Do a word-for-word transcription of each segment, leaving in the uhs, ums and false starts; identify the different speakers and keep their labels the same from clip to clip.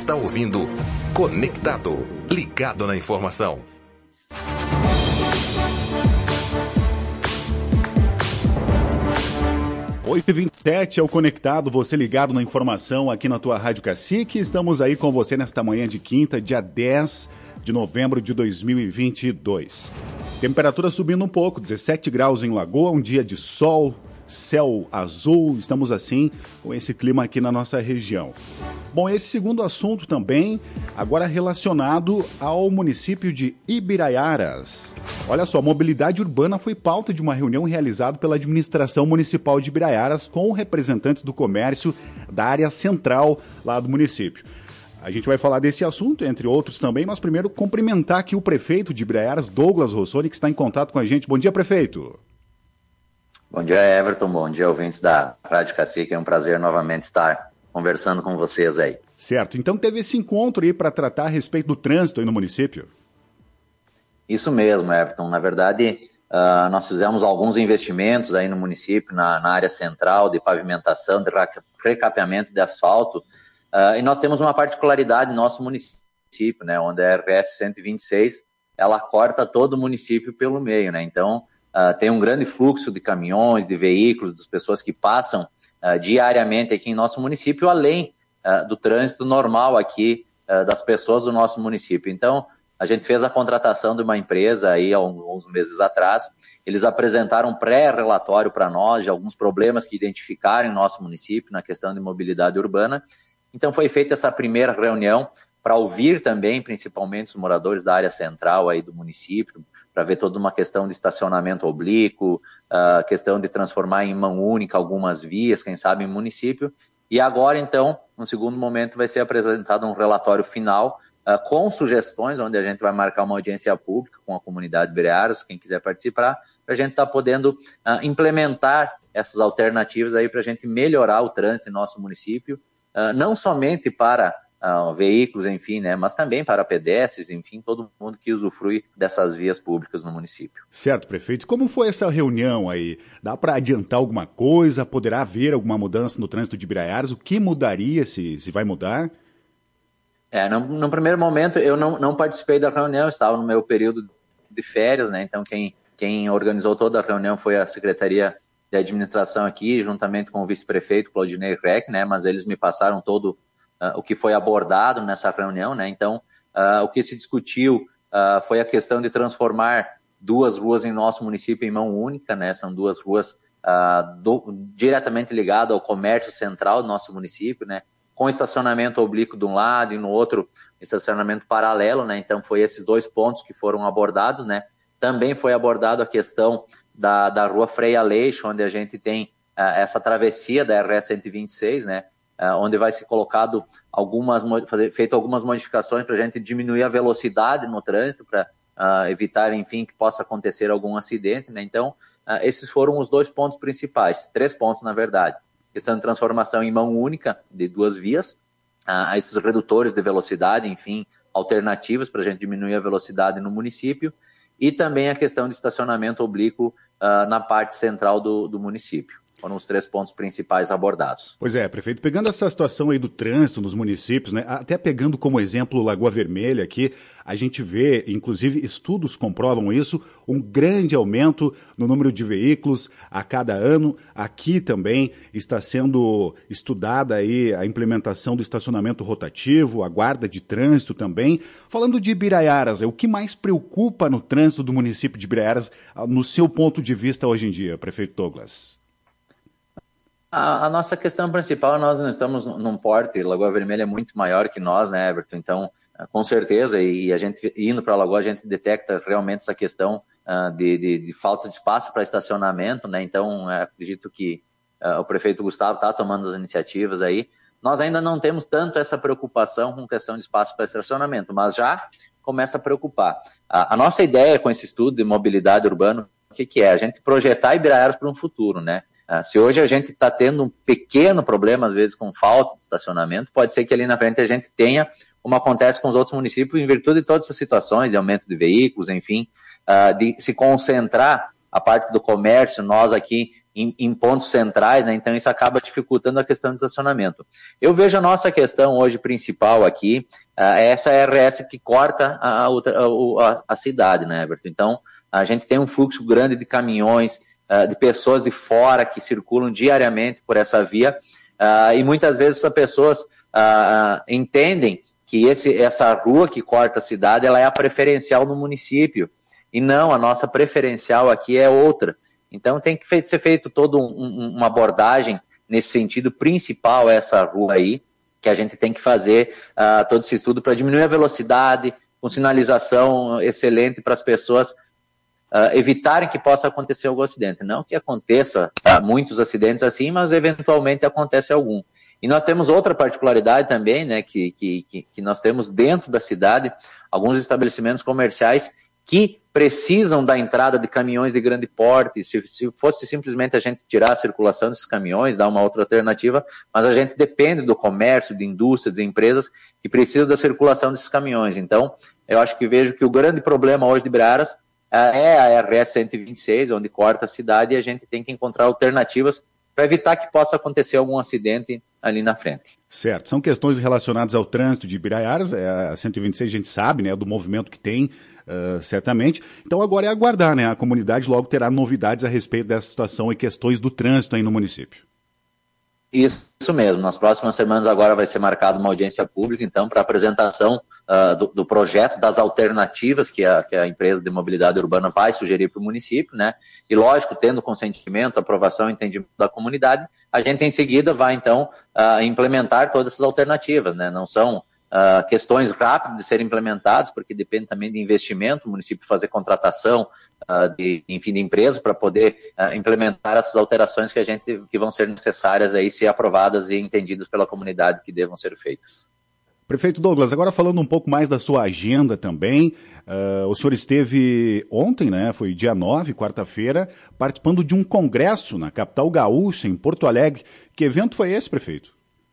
Speaker 1: está ouvindo Conectado, ligado na informação.
Speaker 2: oito e vinte e sete é o Conectado, você ligado na informação aqui na tua Rádio Cacique. Estamos aí com você nesta manhã de quinta, dia dez de novembro de dois mil e vinte e dois. Temperatura subindo um pouco, dezessete graus em Lagoa, um dia de sol, céu azul, estamos assim com esse clima aqui na nossa região. Bom, esse segundo assunto também, agora relacionado ao município de Ibiraiaras. Olha só, mobilidade urbana foi pauta de uma reunião realizada pela administração municipal de Ibiraiaras com representantes do comércio da área central lá do município. A gente vai falar desse assunto, entre outros também, mas primeiro cumprimentar aqui o prefeito de Ibiraiaras, Douglas Rossoni, que está em contato com a gente. Bom dia, prefeito.
Speaker 3: Bom dia, Everton. Bom dia, ouvintes da Rádio Cacique. É um prazer novamente estar conversando com vocês aí.
Speaker 2: Certo. Então teve esse encontro aí para tratar a respeito do trânsito aí no município?
Speaker 3: Isso mesmo, Everton. Na verdade, uh, nós fizemos alguns investimentos aí no município, na, na área central de pavimentação, de recapeamento de asfalto. Uh, e nós temos uma particularidade no nosso município, né, onde a R S cento e vinte e seis, ela corta todo o município pelo meio, né? Então, Uh, tem um grande fluxo de caminhões, de veículos, das pessoas que passam uh, diariamente aqui em nosso município, além uh, do trânsito normal aqui uh, das pessoas do nosso município. Então, a gente fez a contratação de uma empresa aí há uns meses atrás. Eles apresentaram um pré-relatório para nós de alguns problemas que identificaram em nosso município na questão de mobilidade urbana. Então, foi feita essa primeira reunião para ouvir também, principalmente, os moradores da área central aí do município, para ver toda uma questão de estacionamento oblíquo, a uh, questão de transformar em mão única algumas vias, quem sabe em município. E agora, então, no segundo momento, vai ser apresentado um relatório final uh, com sugestões, onde a gente vai marcar uma audiência pública com a comunidade de Ibiraiaras, quem quiser participar, para a gente estar tá podendo uh, implementar essas alternativas aí para a gente melhorar o trânsito em nosso município, uh, não somente para Uh, veículos, enfim, né, mas também para pedestres, enfim, todo mundo que usufrui dessas vias públicas no município.
Speaker 2: Certo, prefeito. Como foi essa reunião aí? Dá para adiantar alguma coisa? Poderá haver alguma mudança no trânsito de Ibiraiaras? O que mudaria, se, se vai mudar?
Speaker 3: É, no, no primeiro momento eu não, não participei da reunião, estava no meu período de férias, né, então quem, quem organizou toda a reunião foi a Secretaria de Administração aqui, juntamente com o vice-prefeito Claudinei Reck, né, mas eles me passaram todo Uh, o que foi abordado nessa reunião, né? Então, uh, o que se discutiu uh, foi a questão de transformar duas ruas em nosso município em mão única, né? São duas ruas uh, do, diretamente ligadas ao comércio central do nosso município, né? Com estacionamento oblíquo de um lado e no outro estacionamento paralelo, né? Então, foi esses dois pontos que foram abordados, né? Também foi abordado a questão da, da rua Frei Aleixo, onde a gente tem uh, essa travessia da R S cento e vinte e seis, né? Uh, onde vai ser colocado algumas, fazer, feito algumas modificações para a gente diminuir a velocidade no trânsito, para uh, evitar, enfim, que possa acontecer algum acidente, né? Então, uh, esses foram os dois pontos principais, três pontos, na verdade. Questão de transformação em mão única de duas vias, uh, esses redutores de velocidade, enfim, alternativas para a gente diminuir a velocidade no município, e também a questão de estacionamento oblíquo uh, na parte central do, do município. Foram os três pontos principais abordados.
Speaker 2: Pois é, prefeito, pegando essa situação aí do trânsito nos municípios, né, até pegando como exemplo Lagoa Vermelha aqui, a gente vê, inclusive estudos comprovam isso, um grande aumento no número de veículos a cada ano. Aqui também está sendo estudada aí a implementação do estacionamento rotativo, a guarda de trânsito também. Falando de Ibiraiaras, o que mais preocupa no trânsito do município de Ibiraiaras, no seu ponto de vista hoje em dia, prefeito Douglas?
Speaker 3: A, a nossa questão principal, nós não estamos num porte, Lagoa Vermelha é muito maior que nós, né, Everton? Então, com certeza, e a gente indo para a Lagoa, a gente detecta realmente essa questão uh, de, de, de falta de espaço para estacionamento, né? Então, acredito que uh, o prefeito Gustavo está tomando as iniciativas aí. Nós ainda não temos tanto essa preocupação com questão de espaço para estacionamento, mas já começa a preocupar. A, a nossa ideia com esse estudo de mobilidade urbana, o que, que é? A gente projetar Ibiraiaras para um futuro, né? Uh, se hoje a gente está tendo um pequeno problema, às vezes, com falta de estacionamento, pode ser que ali na frente a gente tenha, como acontece com os outros municípios, em virtude de todas essas situações, de aumento de veículos, enfim, uh, de se concentrar a parte do comércio, nós aqui em, em pontos centrais, né? Então isso acaba dificultando a questão do estacionamento. Eu vejo a nossa questão hoje principal aqui, uh, essa R S que corta a, a, a, a cidade, né, Everton? Então, a gente tem um fluxo grande de caminhões, uh, de pessoas de fora que circulam diariamente por essa via, uh, e muitas vezes essas pessoas uh, entendem que esse, essa rua que corta a cidade, ela é a preferencial no município. E não, a nossa preferencial aqui é outra. Então tem que ser feito toda um, um, uma abordagem nesse sentido principal, essa rua aí, que a gente tem que fazer uh, todo esse estudo para diminuir a velocidade, com sinalização excelente para as pessoas uh, evitarem que possa acontecer algum acidente. Não que aconteça uh, muitos acidentes assim, mas eventualmente acontece algum. E nós temos outra particularidade também, né, que, que, que nós temos dentro da cidade alguns estabelecimentos comerciais que precisam da entrada de caminhões de grande porte. Se, se fosse simplesmente a gente tirar a circulação desses caminhões, dar uma outra alternativa, mas a gente depende do comércio, de indústrias, de empresas que precisam da circulação desses caminhões. Então, eu acho que vejo que o grande problema hoje de Braiaras é a R S cento e vinte e seis, onde corta a cidade, e a gente tem que encontrar alternativas para evitar que possa acontecer algum acidente ali na frente.
Speaker 2: Certo, são questões relacionadas ao trânsito de Biraiaras, a cento e vinte e seis a gente sabe, né, do movimento que tem, uh, certamente. Então agora é aguardar, né, a comunidade logo terá novidades a respeito dessa situação e questões do trânsito aí no município.
Speaker 3: Isso, isso mesmo, nas próximas semanas agora vai ser marcada uma audiência pública, então, para apresentação uh, do, do projeto, das alternativas que a, que a empresa de mobilidade urbana vai sugerir para o município, né? E lógico, tendo consentimento, aprovação e entendimento da comunidade, a gente em seguida vai, então, uh, implementar todas essas alternativas, né? Não são Uh, questões rápidas de serem implementadas, porque depende também de investimento, o município fazer contratação uh, de, enfim, de empresa para poder uh, implementar essas alterações que a gente que vão ser necessárias aí, ser aprovadas e entendidas pela comunidade que devam ser feitas.
Speaker 2: Prefeito Douglas, agora falando um pouco mais da sua agenda também, uh, o senhor esteve ontem, né, foi dia nove, quarta-feira, participando de um congresso na capital gaúcha, em Porto Alegre. Que evento foi esse, prefeito?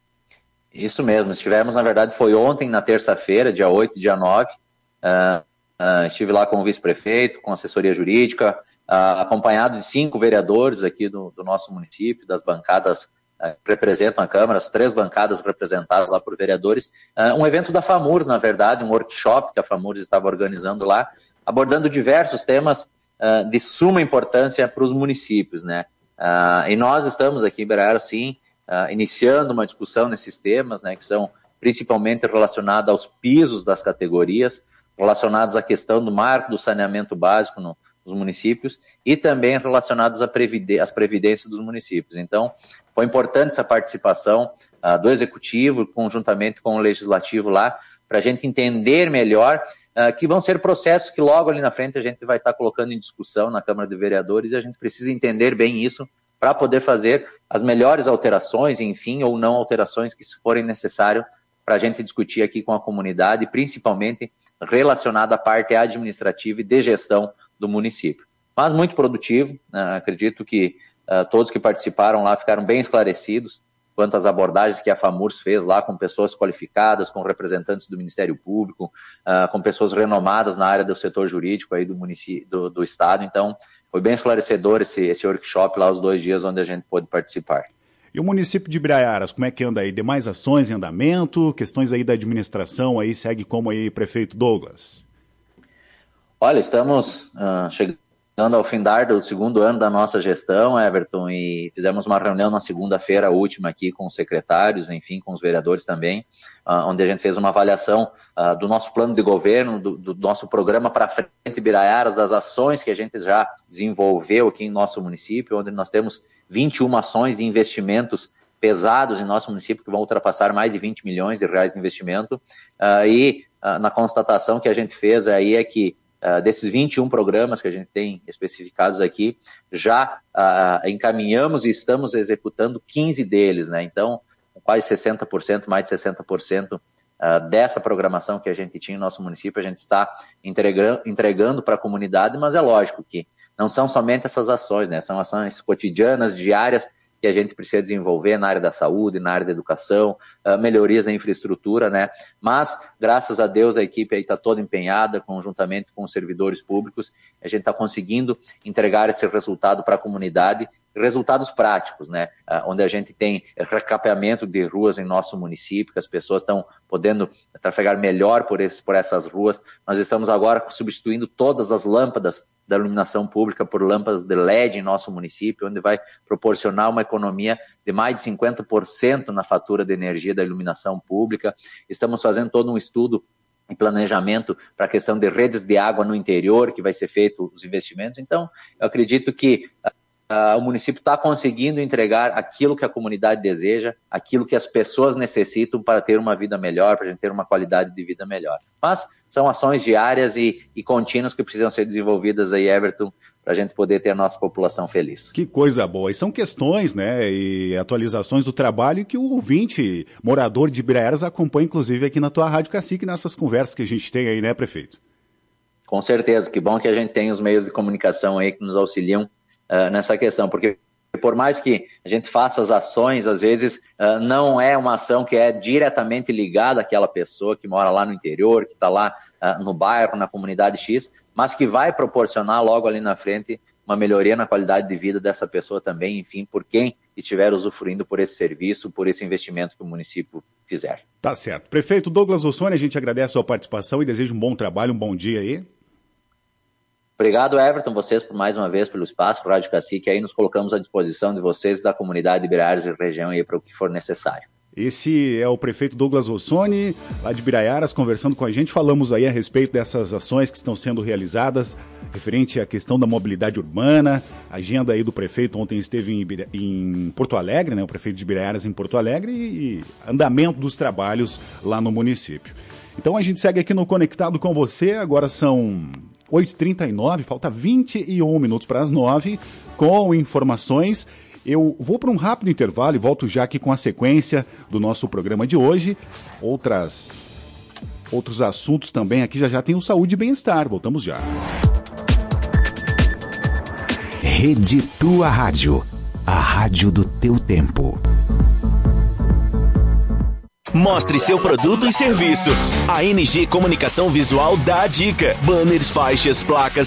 Speaker 3: Isso mesmo, estivemos, na verdade, foi ontem, na terça-feira, dia oito e dia nove, uh, uh, estive lá com o vice-prefeito, com assessoria jurídica, uh, acompanhado de cinco vereadores aqui do, do nosso município, das bancadas uh, que representam a Câmara, as três bancadas representadas lá por vereadores, uh, um evento da FAMURS, na verdade, um workshop que a FAMURS estava organizando lá, abordando diversos temas uh, de suma importância para os municípios, né? Uh, e nós estamos aqui em Biraiaras, sim, Uh, iniciando uma discussão nesses temas, né, que são principalmente relacionados aos pisos das categorias, relacionados à questão do marco do saneamento básico no, nos municípios e também relacionados às previde- previdências dos municípios. Então, foi importante essa participação uh, do Executivo, conjuntamente com o Legislativo lá, para a gente entender melhor uh, que vão ser processos que logo ali na frente a gente vai estar colocando em discussão na Câmara de Vereadores e a gente precisa entender bem isso para poder fazer as melhores alterações, enfim, ou não alterações que forem necessárias para a gente discutir aqui com a comunidade, principalmente relacionada à parte administrativa e de gestão do município. Mas muito produtivo, uh, acredito que uh, todos que participaram lá ficaram bem esclarecidos quanto às abordagens que a FAMURS fez lá com pessoas qualificadas, com representantes do Ministério Público, uh, com pessoas renomadas na área do setor jurídico aí do município, do, do Estado. Então, foi bem esclarecedor esse, esse workshop lá, os dois dias onde a gente pôde participar.
Speaker 2: E o município de Biraiaras, como é que anda aí? Demais ações em andamento? Questões aí da administração aí, segue como aí, prefeito Douglas?
Speaker 3: Olha, estamos uh, chegando ao findar do segundo ano da nossa gestão, Everton, e fizemos uma reunião na segunda-feira última aqui com os secretários, enfim, com os vereadores também, uh, onde a gente fez uma avaliação uh, do nosso plano de governo, do, do nosso programa para frente Biraiaras, das ações que a gente já desenvolveu aqui em nosso município, onde nós temos vinte e uma ações de investimentos pesados em nosso município, que vão ultrapassar mais de vinte milhões de reais de investimento, uh, e uh, na constatação que a gente fez aí é que Uh, desses vinte e um programas que a gente tem especificados aqui, já uh, encaminhamos e estamos executando quinze deles, né? Então, quase sessenta por cento, mais de sessenta por cento uh, dessa programação que a gente tinha no nosso município, a gente está entregando, entregando para a comunidade, mas é lógico que não são somente essas ações, né? São ações cotidianas, diárias, que a gente precisa desenvolver na área da saúde, na área da educação, uh, melhorias na infraestrutura, né? Mas, graças a Deus, a equipe aí está toda empenhada, conjuntamente com os servidores públicos, a gente está conseguindo entregar esse resultado para a comunidade, resultados práticos, né? Uh, onde a gente tem recapeamento de ruas em nosso município, que as pessoas estão podendo trafegar melhor por, esse, por essas ruas. Nós estamos agora substituindo todas as lâmpadas da iluminação pública por lâmpadas de L E D em nosso município, onde vai proporcionar uma economia de mais de cinquenta por cento na fatura de energia da iluminação pública. Estamos fazendo todo um estudo e planejamento para a questão de redes de água no interior, que vai ser feito os investimentos. Então, eu acredito que Uh, o município está conseguindo entregar aquilo que a comunidade deseja, aquilo que as pessoas necessitam para ter uma vida melhor, para a gente ter uma qualidade de vida melhor. Mas são ações diárias e, e contínuas que precisam ser desenvolvidas aí, Everton, para a gente poder ter a nossa população feliz.
Speaker 2: Que coisa boa. E são questões, né, e atualizações do trabalho que o ouvinte, morador de Ibiraiaras, acompanha, inclusive, aqui na tua Rádio Cacique, nessas conversas que a gente tem aí, né, prefeito?
Speaker 3: Com certeza. Que bom que a gente tem os meios de comunicação aí que nos auxiliam Uh, nessa questão, porque por mais que a gente faça as ações, às vezes uh, não é uma ação que é diretamente ligada àquela pessoa que mora lá no interior, que está lá uh, no bairro, na comunidade X, mas que vai proporcionar logo ali na frente uma melhoria na qualidade de vida dessa pessoa também, enfim, por quem estiver usufruindo por esse serviço, por esse investimento que o município fizer.
Speaker 2: Tá certo. Prefeito Douglas Ossoni, a gente agradece a sua participação e deseja um bom trabalho, um bom dia aí.
Speaker 3: Obrigado, Everton, vocês por mais uma vez pelo espaço, para o Rádio Cacique, aí nos colocamos à disposição de vocês, da comunidade de Ibiraiaras e região, aí para o que for necessário.
Speaker 2: Esse é o prefeito Douglas Ossoni, lá de Ibiraiaras, conversando com a gente. Falamos aí a respeito dessas ações que estão sendo realizadas, referente à questão da mobilidade urbana. A agenda aí do prefeito ontem esteve em, Ibira... em Porto Alegre, né? O prefeito de Ibiraiaras em Porto Alegre, e andamento dos trabalhos lá no município. Então a gente segue aqui no Conectado com você, agora são oito e trinta e nove, falta vinte e um minutos para as nove, com informações. Eu vou para um rápido intervalo e volto já aqui com a sequência do nosso programa de hoje. Outras, outros assuntos também aqui, já já tem o Saúde e Bem-Estar. Voltamos já.
Speaker 1: Rede Tua Rádio, a rádio do teu tempo.
Speaker 4: Mostre seu produto e serviço. A N G Comunicação Visual dá a dica. Banners, faixas, placas,